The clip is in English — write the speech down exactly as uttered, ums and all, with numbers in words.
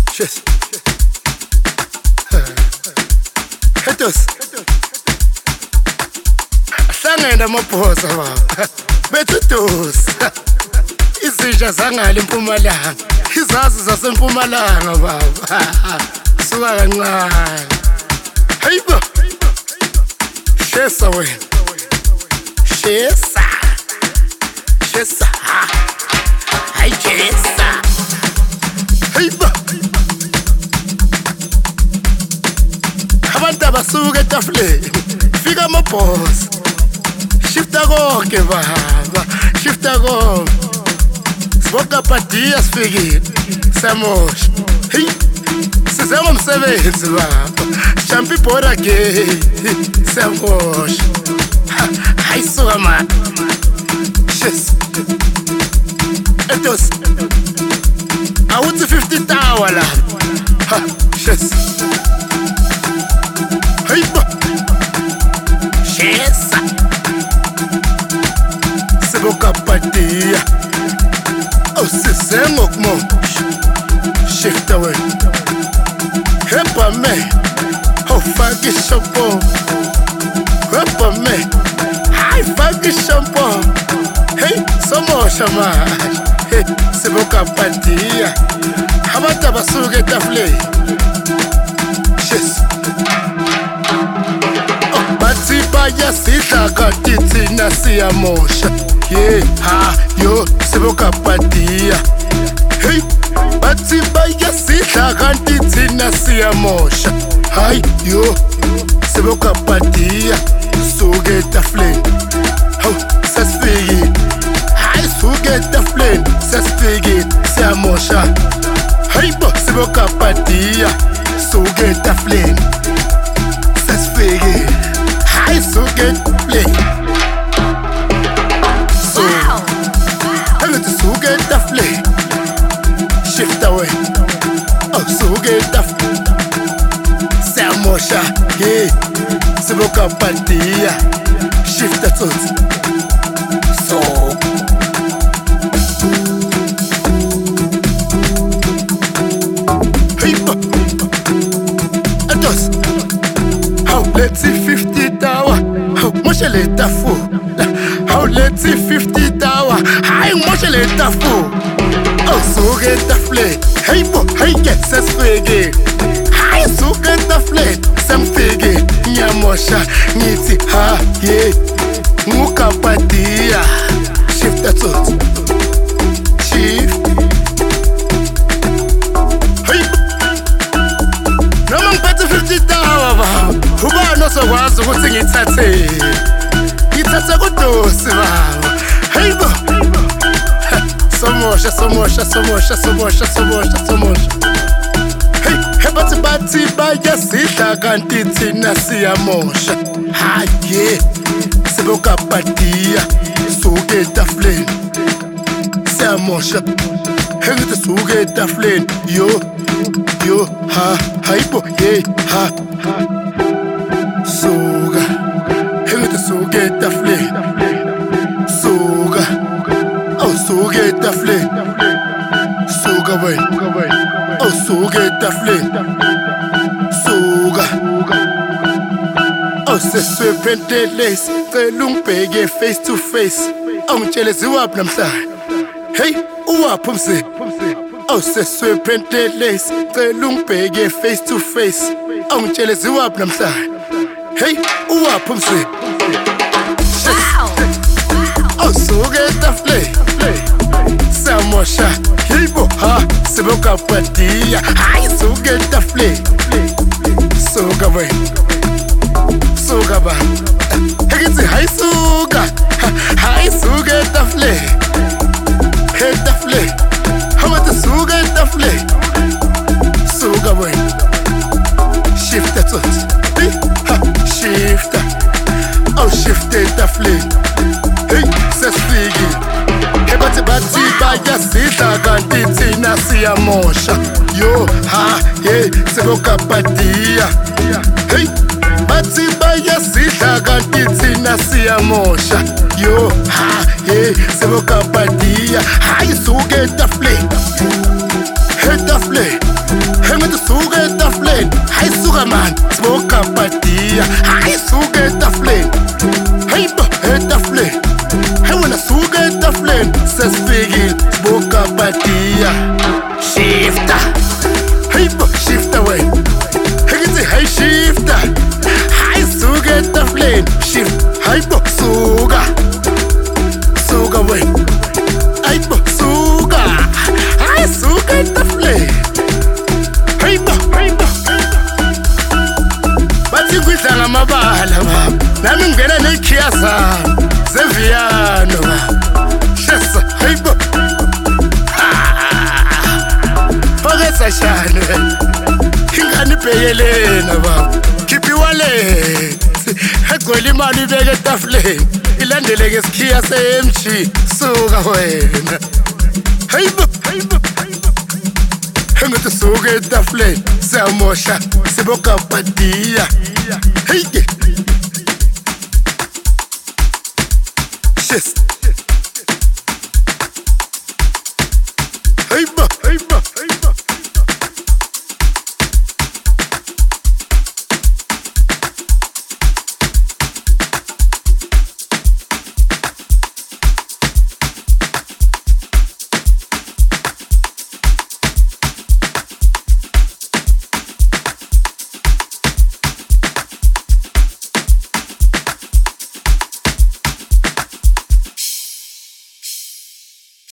Just Hetos Hlangene amaphosa baba bethudusa izisha zangale eMpumalanga izazi zaseMpumalanga baba suka kancane hayibo shesa wena shesa shesa hayi shesa hayibo abantu abasuka etafuleni fika amabhosi shifta konke baba shifta konke siboka padia sifikile samosha hey sizama umsebenzi baba champi bora gay samosha hayi suka man shis etos awuthi fifty tawa la ha shis hey ba shis siboka padia oh sisengo kumo shift away hepa me oh fuck it shampoo hepa me hi fuck it shampoo hey samosha man hey siboka padia abantu abasuka etafuleni shis oh bathi bayasidla kanti thina siyamosha yeah ha yo siboka padia hey bathi bayasidla kanti thina siyamosha hayi yo siboka padia suka etafuleni hawu sesifikile hayi suka etafuleni sesifikile siyamosha hayibo siboka padia suka etafuleni sesifikile hayi suka etafuleni suka etafuleni shift away oh suka etafuleni siyamosha hey siboka padia shift atsotsi so hey atos how let's see fifty tawa how mosha le tafu how let's see fifty tawa hayi mosha le tafu oh suka etafuleni hey bo hey get sesifike hayi suka etafuleni semfike nyamosha ngithi ha yeah ngukapadia shift atsotsi shift hey noma ngiphethe fifty tawa baba ubani osokwazi ukuthi ngithathe ngithathe kudosi baba hey bo somosha somosha somosha somosha somosha somosha hey hebathi bathi bayasidla kanti thina siyamosha haye siboka padia suka etafuleni siyamosha hengithi suka etafuleni yo yo ha hayibo hey ha suka hengithi suka etafuleni suka oh suka etafuleni suka wena oh suka etafuleni suka oh sesiphentelesi cela ungibheke face to face awungitshele ziwaphi namhlanje hey uwaphi umse oh sesiphentelesi cela ungibheke face to face awungitshele ziwaphi namhlanje hey uwaphi umse oh suka etafuleni samosha hibo ha siboka padia hayi suka etafuleni suka wena suka ba ngithi hayi suka hayi suka etafuleni etafuleni hawathi suka etafuleni suka wena shift atsotsi ha shift oh shift etafuleni hey sesifikile hebathi bathi bayasidla kanti thina siyamosha yo ha hey siboka padia hey bathi bayasidla kanti thina siyamosha yo ha hey siboka padia hayi suka etafuleni etafuleni patiya. Hayi suka etafuleni, hey bo etafuleni. Hey wena suka etafuleni, sesifikile sibuka patiya. Shifta, hey bo shifta wena. Hey hey shifta, hayi suka etafuleni. Shift, hey bo suka, suka wena. Hey bo suka, hayi suka etafuleni. Hey bo, hey bo. Bathi ngidla ngamabala baba, nami ngena nekhiya zami zeviyano baba. Shesa, hey bo. Phoketsa shane wena. Ingani bheyelena baba. Khiphi wallet. Egcwele imali ibeke etafuleni. Ilandele ngesikhiya se-M G. Suka wena. Hey bo, hey bo. Engathi suka etafuleni siyamosha siboka patiya. Hey ke. Yes.